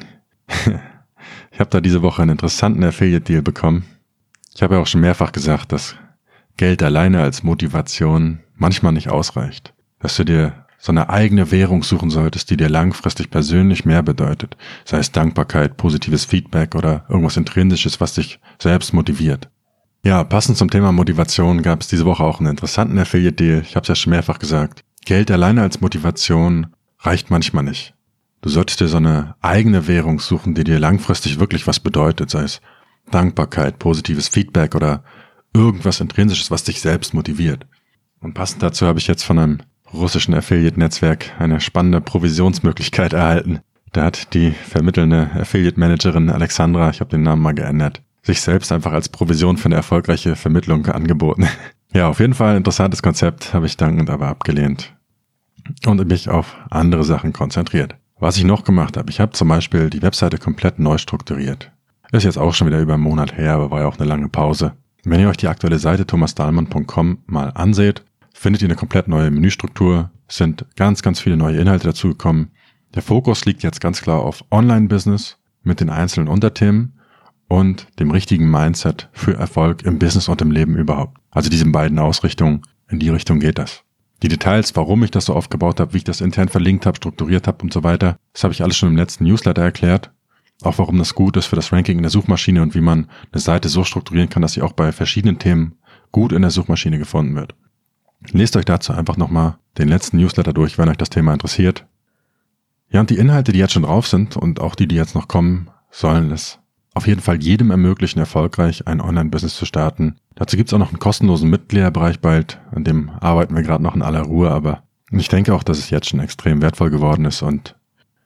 Ich habe da diese Woche einen interessanten Affiliate-Deal bekommen. Ich habe ja auch schon mehrfach gesagt, dass Geld alleine als Motivation manchmal nicht ausreicht. Dass du dir so eine eigene Währung suchen solltest, die dir langfristig persönlich mehr bedeutet. Sei es Dankbarkeit, positives Feedback oder irgendwas Intrinsisches, was dich selbst motiviert. Ja, passend zum Thema Motivation gab es diese Woche auch einen interessanten Affiliate-Deal. Ich habe es ja schon mehrfach gesagt. Geld alleine als Motivation reicht manchmal nicht. Du solltest dir so eine eigene Währung suchen, die dir langfristig wirklich was bedeutet, sei es Dankbarkeit, positives Feedback oder irgendwas Intrinsisches, was dich selbst motiviert. Und passend dazu habe ich jetzt von einem russischen Affiliate-Netzwerk eine spannende Provisionsmöglichkeit erhalten. Da hat die vermittelnde Affiliate-Managerin Alexandra, ich habe den Namen mal geändert, sich selbst einfach als Provision für eine erfolgreiche Vermittlung angeboten. Ja, auf jeden Fall ein interessantes Konzept, habe ich dankend aber abgelehnt und mich auf andere Sachen konzentriert. Was ich noch gemacht habe, ich habe zum Beispiel die Webseite komplett neu strukturiert. Ist jetzt auch schon wieder über einen Monat her, aber war ja auch eine lange Pause. Wenn ihr euch die aktuelle Seite thomas dahlmann punkt com mal anseht, findet ihr eine komplett neue Menüstruktur, es sind ganz, ganz viele neue Inhalte dazugekommen. Der Fokus liegt jetzt ganz klar auf Online-Business mit den einzelnen Unterthemen und dem richtigen Mindset für Erfolg im Business und im Leben überhaupt. Also diese beiden Ausrichtungen, in die Richtung geht das. Die Details, warum ich das so aufgebaut habe, wie ich das intern verlinkt habe, strukturiert habe und so weiter, das habe ich alles schon im letzten Newsletter erklärt. Auch warum das gut ist für das Ranking in der Suchmaschine und wie man eine Seite so strukturieren kann, dass sie auch bei verschiedenen Themen gut in der Suchmaschine gefunden wird. Lest euch dazu einfach nochmal den letzten Newsletter durch, wenn euch das Thema interessiert. Ja, und die Inhalte, die jetzt schon drauf sind und auch die, die jetzt noch kommen, sollen es auf jeden Fall jedem ermöglichen, erfolgreich ein Online-Business zu starten. Dazu gibt es auch noch einen kostenlosen Mitgliederbereich bald, an dem arbeiten wir gerade noch in aller Ruhe, aber ich denke auch, dass es jetzt schon extrem wertvoll geworden ist und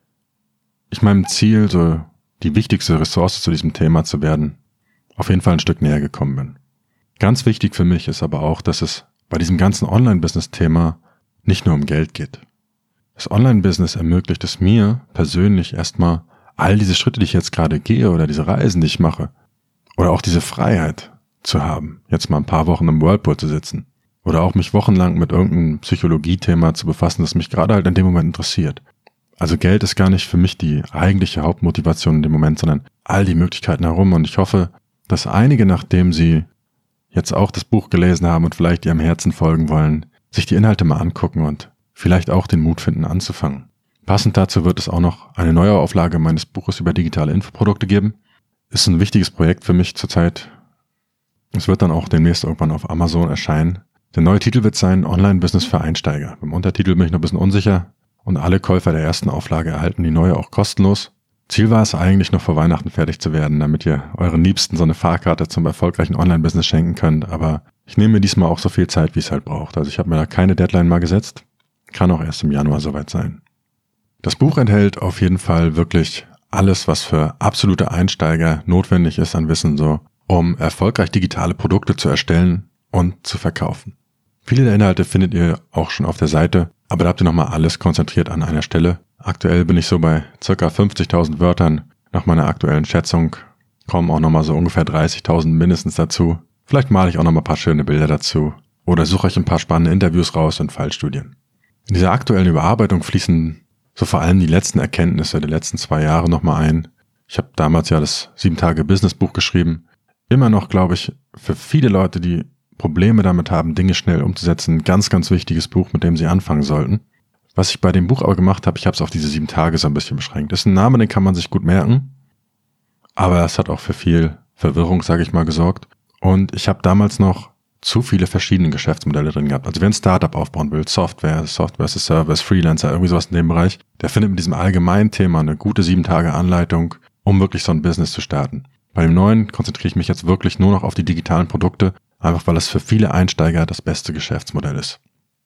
ich meinem Ziel, so die wichtigste Ressource zu diesem Thema zu werden, auf jeden Fall ein Stück näher gekommen bin. Ganz wichtig für mich ist aber auch, dass es bei diesem ganzen Online-Business-Thema nicht nur um Geld geht. Das Online-Business ermöglicht es mir persönlich erstmal, all diese Schritte, die ich jetzt gerade gehe oder diese Reisen, die ich mache oder auch diese Freiheit zu haben, jetzt mal ein paar Wochen im Whirlpool zu sitzen oder auch mich wochenlang mit irgendeinem Psychologie-Thema zu befassen, das mich gerade halt in dem Moment interessiert. Also Geld ist gar nicht für mich die eigentliche Hauptmotivation in dem Moment, sondern all die Möglichkeiten herum und ich hoffe, dass einige, nachdem sie jetzt auch das Buch gelesen haben und vielleicht ihrem Herzen folgen wollen, sich die Inhalte mal angucken und vielleicht auch den Mut finden anzufangen. Passend dazu wird es auch noch eine Neuauflage meines Buches über digitale Infoprodukte geben. Ist ein wichtiges Projekt für mich zurzeit. Es wird dann auch demnächst irgendwann auf Amazon erscheinen. Der neue Titel wird sein Online-Business für Einsteiger. Beim Untertitel bin ich noch ein bisschen unsicher und alle Käufer der ersten Auflage erhalten die neue auch kostenlos. Ziel war es eigentlich noch vor Weihnachten fertig zu werden, damit ihr euren Liebsten so eine Fahrkarte zum erfolgreichen Online-Business schenken könnt, aber Ich nehme mir diesmal auch so viel Zeit, wie es halt braucht. Also ich habe mir da keine Deadline mal gesetzt. Kann auch erst im Januar soweit sein. Das Buch enthält auf jeden Fall wirklich alles, was für absolute Einsteiger notwendig ist an Wissen, so um erfolgreich digitale Produkte zu erstellen und zu verkaufen. Viele der Inhalte findet ihr auch schon auf der Seite, aber da habt ihr nochmal alles konzentriert an einer Stelle. Aktuell bin ich so bei ca. fünfzigtausend Wörtern. Nach meiner aktuellen Schätzung kommen auch nochmal so ungefähr dreißigtausend mindestens dazu. Vielleicht male ich auch nochmal ein paar schöne Bilder dazu oder suche euch ein paar spannende Interviews raus und Fallstudien. In dieser aktuellen Überarbeitung fließen so vor allem die letzten Erkenntnisse der letzten zwei Jahre nochmal ein. Ich habe damals ja das sieben-Tage-Business-Buch geschrieben. Immer noch, glaube ich, für viele Leute, die Probleme damit haben, Dinge schnell umzusetzen, ein ganz, ganz wichtiges Buch, mit dem sie anfangen sollten. Was ich bei dem Buch aber gemacht habe, ich habe es auf diese sieben Tage so ein bisschen beschränkt. Das ist ein Name, den kann man sich gut merken, aber es hat auch für viel Verwirrung, sage ich mal, gesorgt. Und ich habe damals noch zu viele verschiedene Geschäftsmodelle drin gehabt. Also wer ein Startup aufbauen will, Software, Software as a Service, Freelancer, irgendwie sowas in dem Bereich, der findet mit diesem allgemeinen Thema eine gute sieben Tage Anleitung, um wirklich so ein Business zu starten. Bei dem neuen konzentriere ich mich jetzt wirklich nur noch auf die digitalen Produkte, einfach weil es für viele Einsteiger das beste Geschäftsmodell ist.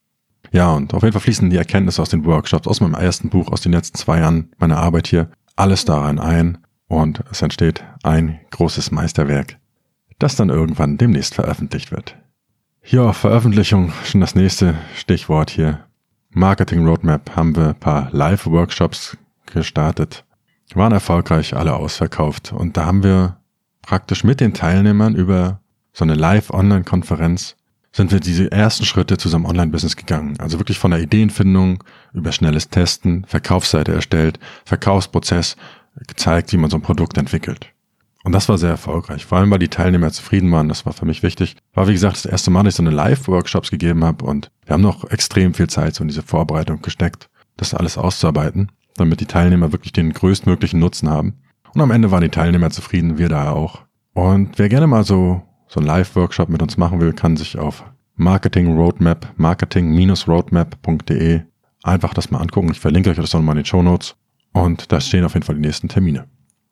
Ja, und auf jeden Fall fließen die Erkenntnisse aus den Workshops, aus meinem ersten Buch, aus den letzten zwei Jahren meiner Arbeit hier, alles daran ein und es entsteht ein großes Meisterwerk, das dann irgendwann demnächst veröffentlicht wird. Ja, Veröffentlichung, schon das nächste Stichwort hier. Marketing Roadmap haben wir ein paar Live-Workshops gestartet, waren erfolgreich, alle ausverkauft und da haben wir praktisch mit den Teilnehmern über so eine Live-Online-Konferenz sind wir diese ersten Schritte zu so einem Online-Business gegangen. Also wirklich von der Ideenfindung über schnelles Testen, Verkaufsseite erstellt, Verkaufsprozess, gezeigt, wie man so ein Produkt entwickelt. Und das war sehr erfolgreich, vor allem weil die Teilnehmer zufrieden waren, das war für mich wichtig. War wie gesagt das erste Mal, dass ich so eine Live-Workshops gegeben habe und wir haben noch extrem viel Zeit so in diese Vorbereitung gesteckt, das alles auszuarbeiten, damit die Teilnehmer wirklich den größtmöglichen Nutzen haben. Und am Ende waren die Teilnehmer zufrieden, wir da auch. Und wer gerne mal so so ein Live-Workshop mit uns machen will, kann sich auf Marketing Roadmap, marketing Bindestrich roadmap punkt de einfach das mal angucken. Ich verlinke euch das nochmal in den Shownotes und da stehen auf jeden Fall die nächsten Termine.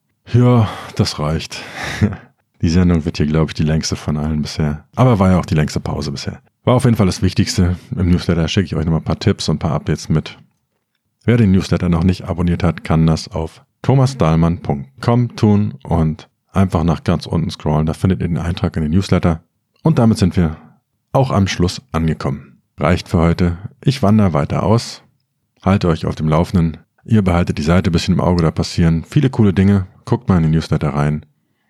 Ja, das reicht. Die Sendung wird hier, glaube ich, die längste von allen bisher. Aber war ja auch die längste Pause bisher. War auf jeden Fall das Wichtigste. Im Newsletter schicke ich euch nochmal ein paar Tipps und ein paar Updates mit. Wer den Newsletter noch nicht abonniert hat, kann das auf thomas dahlmann punkt com tun und einfach nach ganz unten scrollen, da findet ihr den Eintrag in den Newsletter. Und damit sind wir auch am Schluss angekommen. Reicht für heute. Ich wandere weiter aus. Halte euch auf dem Laufenden. Ihr behaltet die Seite ein bisschen im Auge, da passieren viele coole Dinge. Guckt mal in den Newsletter rein.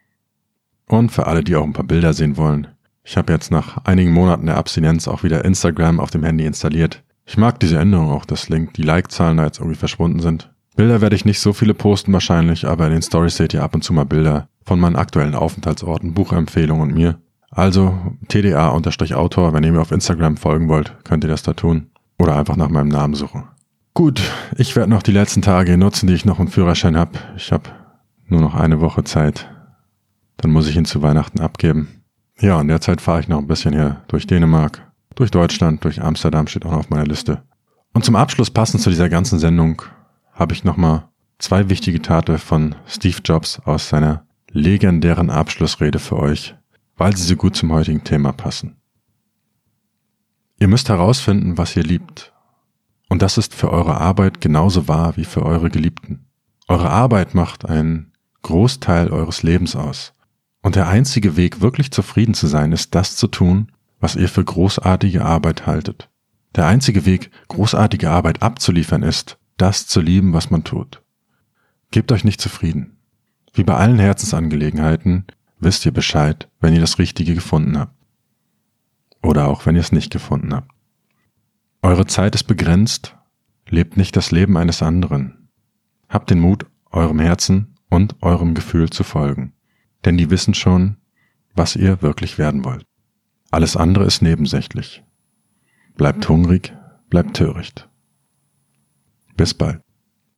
Und für alle, die auch ein paar Bilder sehen wollen, ich habe jetzt nach einigen Monaten der Abstinenz auch wieder Instagram auf dem Handy installiert. Ich mag diese Änderung auch, dass Link die Like-Zahlen da jetzt irgendwie verschwunden sind. Bilder werde ich nicht so viele posten wahrscheinlich, aber in den Stories seht ihr ab und zu mal Bilder von meinen aktuellen Aufenthaltsorten, Buchempfehlungen und mir. Also T D A-Autor, wenn ihr mir auf Instagram folgen wollt, könnt ihr das da tun. Oder einfach nach meinem Namen suchen. Gut, ich werde noch die letzten Tage nutzen, die ich noch einen Führerschein habe. Ich habe nur noch eine Woche Zeit. Dann muss ich ihn zu Weihnachten abgeben. Ja, in der Zeit fahre ich noch ein bisschen hier durch Dänemark, durch Deutschland, durch Amsterdam steht auch noch auf meiner Liste. Und zum Abschluss, passend zu dieser ganzen Sendung, habe ich nochmal zwei wichtige Zitate von Steve Jobs aus seiner legendären Abschlussrede für euch, weil sie so gut zum heutigen Thema passen. Ihr müsst herausfinden, was ihr liebt. Und das ist für eure Arbeit genauso wahr wie für eure Geliebten. Eure Arbeit macht einen Großteil eures Lebens aus. Und der einzige Weg, wirklich zufrieden zu sein, ist das zu tun, was ihr für großartige Arbeit haltet. Der einzige Weg, großartige Arbeit abzuliefern, ist, das zu lieben, was man tut. Gebt euch nicht zufrieden. Wie bei allen Herzensangelegenheiten wisst ihr Bescheid, wenn ihr das Richtige gefunden habt. Oder auch wenn ihr es nicht gefunden habt. Eure Zeit ist begrenzt, lebt nicht das Leben eines anderen. Habt den Mut, eurem Herzen und eurem Gefühl zu folgen. Denn die wissen schon, was ihr wirklich werden wollt. Alles andere ist nebensächlich. Bleibt hungrig, bleibt töricht. Bis bald.